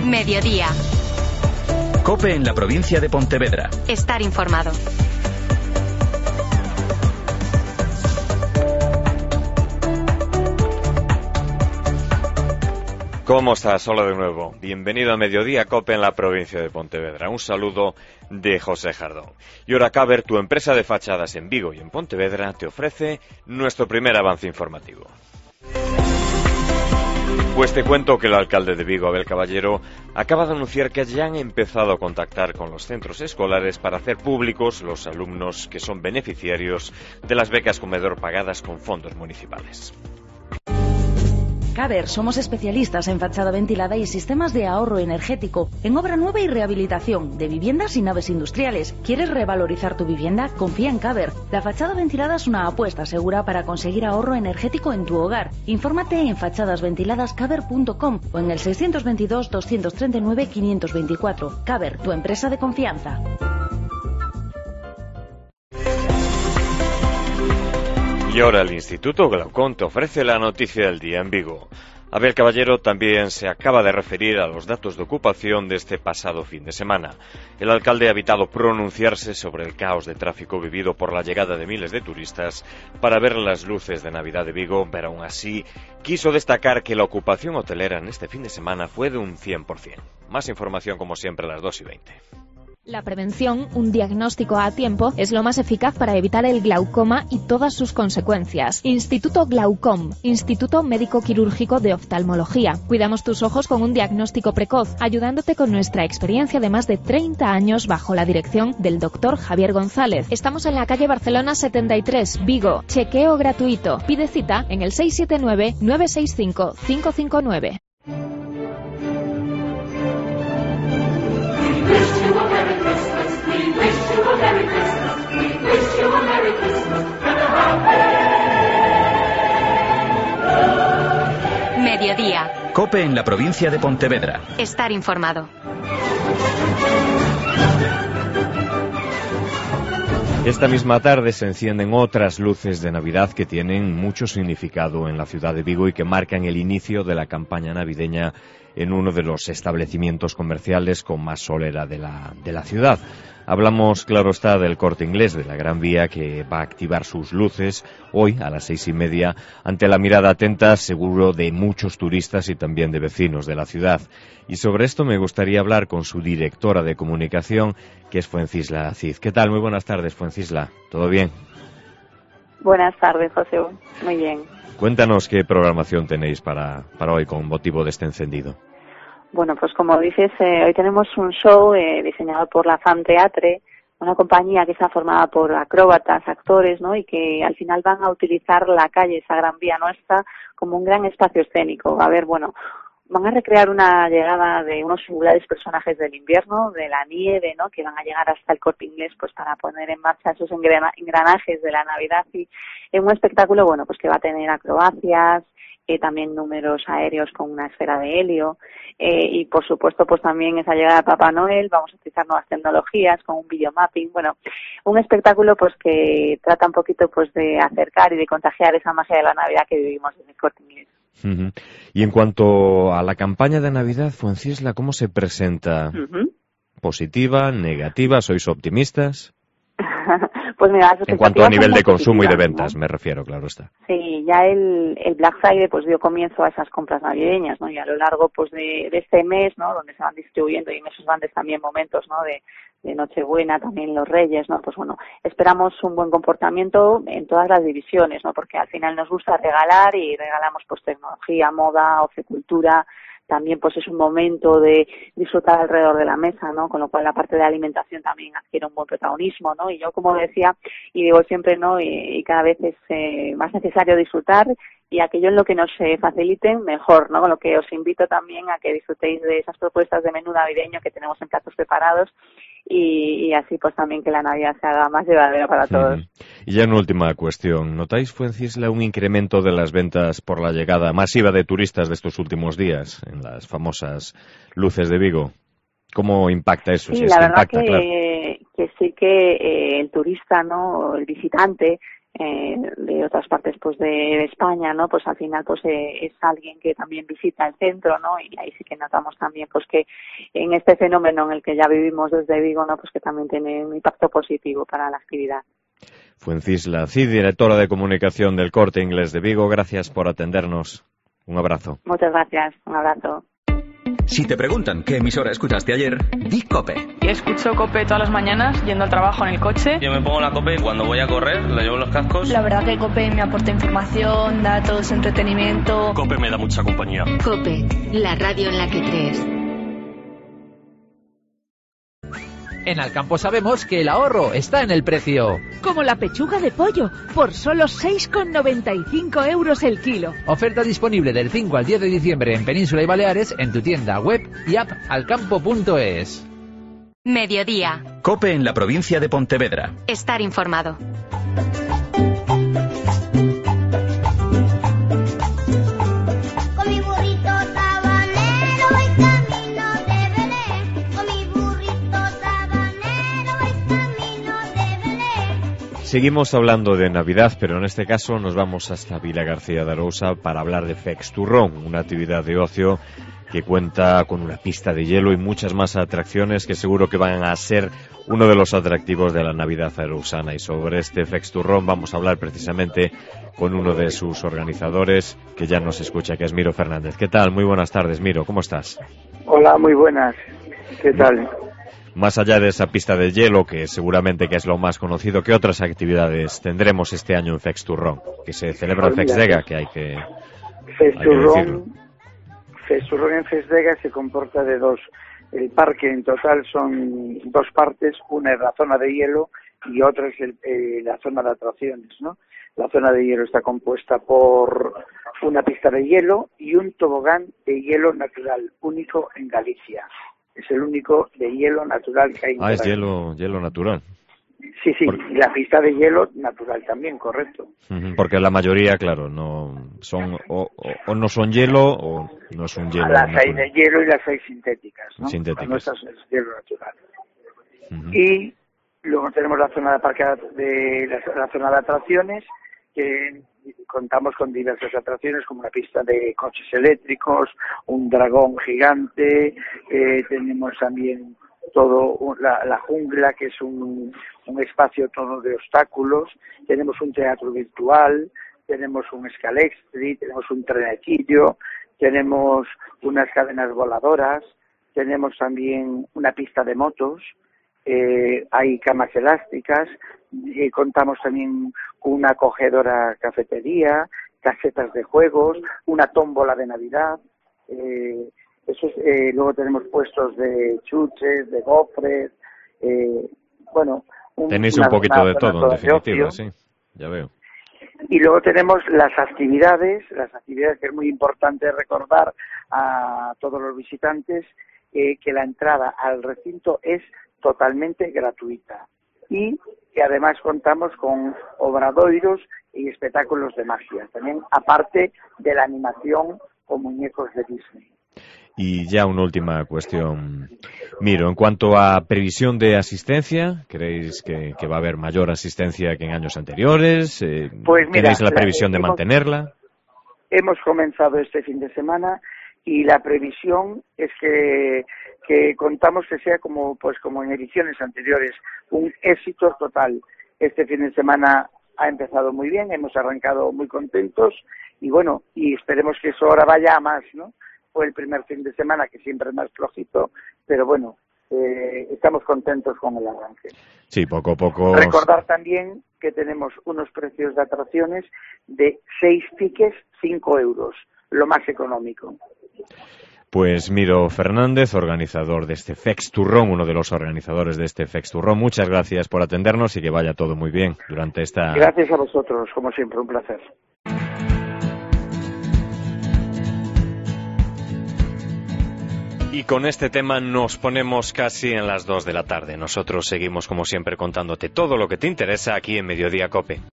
Mediodía. COPE en la provincia de Pontevedra. Estar informado. ¿Cómo estás? Hola de nuevo. Bienvenido a Mediodía COPE en la provincia de Pontevedra. Un saludo de José Jardón. Y ahora Caber, tu empresa de fachadas en Vigo y en Pontevedra, te ofrece nuestro primer avance informativo. Pues te cuento que el alcalde de Vigo, Abel Caballero, acaba de anunciar que ya han empezado a contactar con los centros escolares para hacer públicos los alumnos que son beneficiarios de las becas comedor pagadas con fondos municipales. Caber, somos especialistas en fachada ventilada y sistemas de ahorro energético, en obra nueva y rehabilitación, de viviendas y naves industriales. ¿Quieres revalorizar tu vivienda? Confía en Caber. La fachada ventilada es una apuesta segura para conseguir ahorro energético en tu hogar. Infórmate en fachadasventiladascaber.com o en el 622-239-524. Caber, tu empresa de confianza. Y ahora el Instituto Glaucón te ofrece la noticia del día en Vigo. Abel Caballero también se acaba de referir a los datos de ocupación de este pasado fin de semana. El alcalde ha evitado pronunciarse sobre el caos de tráfico vivido por la llegada de miles de turistas para ver las luces de Navidad de Vigo, pero aún así quiso destacar que la ocupación hotelera en este fin de semana fue de un 100%. Más información como siempre a las 2:20. La prevención, un diagnóstico a tiempo, es lo más eficaz para evitar el glaucoma y todas sus consecuencias. Instituto Glaucom, Instituto Médico Quirúrgico de Oftalmología. Cuidamos tus ojos con un diagnóstico precoz, ayudándote con nuestra experiencia de más de 30 años bajo la dirección del Dr. Javier González. Estamos en la calle Barcelona 73, Vigo. Chequeo gratuito. Pide cita en el 679-965-559. Mediodía. COPE en la provincia de Pontevedra. Estar informado. Esta misma tarde se encienden otras luces de Navidad que tienen mucho significado en la ciudad de Vigo y que marcan el inicio de la campaña navideña en uno de los establecimientos comerciales con más solera de la ciudad. Hablamos, claro está, del Corte Inglés de la Gran Vía, que va a activar sus luces hoy a las 6:30 ante la mirada atenta, seguro, de muchos turistas y también de vecinos de la ciudad. Y sobre esto me gustaría hablar con su directora de comunicación, que es Fuencisla Cid. ¿Qué tal? Muy buenas tardes, Fuencisla. ¿Todo bien? Buenas tardes, José. Muy bien. Cuéntanos qué programación tenéis para hoy con motivo de este encendido. Bueno, pues como dices, hoy tenemos un show diseñado por la Fam Teatre, una compañía que está formada por acróbatas, actores, ¿no? Y que al final van a utilizar la calle, esa Gran Vía nuestra, como un gran espacio escénico. A ver, bueno, van a recrear una llegada de unos singulares personajes del invierno, de la nieve, ¿no? Que van a llegar hasta el Corte Inglés, pues para poner en marcha esos engranajes de la Navidad, y en un espectáculo, bueno, pues que va a tener acrobacias, también números aéreos con una esfera de helio, y por supuesto pues también esa llegada de Papá Noel. Vamos a utilizar nuevas tecnologías con un videomapping. Bueno, un espectáculo pues que trata un poquito pues de acercar y de contagiar esa magia de la Navidad que vivimos en el Corte Inglés. Uh-huh. Y en cuanto a la campaña de Navidad, Fuencisla, ¿cómo se presenta? Uh-huh. ¿Positiva, negativa? ¿Sois optimistas? Pues mira, en cuanto a nivel de consumo y de ¿no? ventas, me refiero, claro está. Sí, ya el Black Friday pues dio comienzo a esas compras navideñas, ¿no? Y a lo largo pues de este mes, ¿no? Donde se van distribuyendo, y en esos grandes también momentos, ¿no? De Nochebuena, también los Reyes, ¿no? Pues bueno, esperamos un buen comportamiento en todas las divisiones, ¿no? Porque al final nos gusta regalar y regalamos pues tecnología, moda, ocecultura. También pues es un momento de disfrutar alrededor de la mesa, ¿no? Con lo cual la parte de alimentación también adquiere un buen protagonismo, ¿no? Y yo, como decía y digo siempre, ¿no? Y cada vez es más necesario disfrutar, y aquello en lo que nos faciliten, mejor, ¿no? Con lo que os invito también a que disfrutéis de esas propuestas de menú navideño que tenemos en platos preparados, y así pues también que la Navidad se haga más llevadera para todos. Y ya una última cuestión. ¿Notáis, Fuencisla, un incremento de las ventas por la llegada masiva de turistas de estos últimos días en las famosas luces de Vigo? ¿Cómo impacta eso? Sí, Si es la que verdad impacta, que sí que el turista, ¿no? El visitante de otras partes pues de España, ¿no? Pues al final pues es alguien que también visita el centro, ¿no? Y ahí sí que notamos también pues que en este fenómeno en el que ya vivimos desde Vigo, ¿no? Pues que también tiene un impacto positivo para la actividad. Fuencisla Cid, directora de comunicación del Corte Inglés de Vigo, gracias por atendernos. Un abrazo. Muchas gracias, un abrazo. Si te preguntan qué emisora escuchaste ayer, di COPE. Yo escucho COPE todas las mañanas yendo al trabajo en el coche. Yo me pongo la COPE cuando voy a correr, la llevo en los cascos. La verdad que COPE me aporta información, datos, entretenimiento. COPE me da mucha compañía. COPE, la radio en la que crees. En Alcampo sabemos que el ahorro está en el precio. Como la pechuga de pollo, por solo 6,95 euros el kilo. Oferta disponible del 5 al 10 de diciembre en Península y Baleares en tu tienda web y app alcampo.es. Mediodía. COPE en la provincia de Pontevedra. Estar informado. Seguimos hablando de Navidad, pero en este caso nos vamos hasta Vila García de Arousa para hablar de Fexturrón, una actividad de ocio que cuenta con una pista de hielo y muchas más atracciones que seguro que van a ser uno de los atractivos de la Navidad arousana. Y sobre este Fexturrón vamos a hablar precisamente con uno de sus organizadores que ya nos escucha, que es Miro Fernández. ¿Qué tal? Muy buenas tardes, Miro. ¿Cómo estás? Hola, muy buenas. ¿Qué tal? Más allá de esa pista de hielo, que seguramente que es lo más conocido, ¿qué otras actividades tendremos este año en Fexturrón? Que se celebra en Fexdega, que hay que decirlo. Fexturrón en Fexdega se comporta de dos. El parque en total son dos partes, una es la zona de hielo y otra es la zona de atracciones, ¿no? La zona de hielo está compuesta por una pista de hielo y un tobogán de hielo natural, único en Galicia. Es el único de hielo natural que hay. Es hielo natural. Sí, y la pista de hielo natural también, correcto. Porque la mayoría, claro, no son o no son hielo o no es un hielo las natural. Hay de hielo y las hay sintéticas, ¿no? Sintéticas. Nuestras es hielo natural. Y luego tenemos la zona de parque la zona de atracciones, que contamos con diversas atracciones como una pista de coches eléctricos, un dragón gigante, tenemos también todo la jungla, que es un espacio todo de obstáculos, tenemos un teatro virtual, tenemos un Scalextric, tenemos un trenecillo, tenemos unas cadenas voladoras, tenemos también una pista de motos, hay camas elásticas, contamos también con una acogedora cafetería, casetas de juegos, una tómbola de Navidad, luego tenemos puestos de chuches, de gofres, tenéis un poquito de todo, en definitiva, sí, ya veo. Y luego tenemos las actividades que es muy importante recordar a todos los visitantes, que la entrada al recinto es totalmente gratuita y que además contamos con obradoiros y espectáculos de magia, también aparte de la animación con muñecos de Disney. Y ya una última cuestión, Miro, en cuanto a previsión de asistencia, ¿creéis que va a haber mayor asistencia que en años anteriores? Pues mira, ¿tenéis la previsión de mantenerla? Hemos comenzado este fin de semana y la previsión es que contamos que sea como en ediciones anteriores, un éxito total. Este fin de semana ha empezado muy bien, hemos arrancado muy contentos y esperemos que eso ahora vaya a más, ¿no? Fue el primer fin de semana que siempre es más flojito, pero estamos contentos con el arranque. Sí, poco a poco. Recordar también que tenemos unos precios de atracciones de 6 tickets, 5 euros, lo más económico. Pues Miro Fernández, organizador de este Fexturrón, uno de los organizadores de este Fexturrón, muchas gracias por atendernos y que vaya todo muy bien durante esta... Gracias a vosotros, como siempre, un placer. Y con este tema nos ponemos casi en las 2 de la tarde. Nosotros seguimos, como siempre, contándote todo lo que te interesa aquí en Mediodía COPE.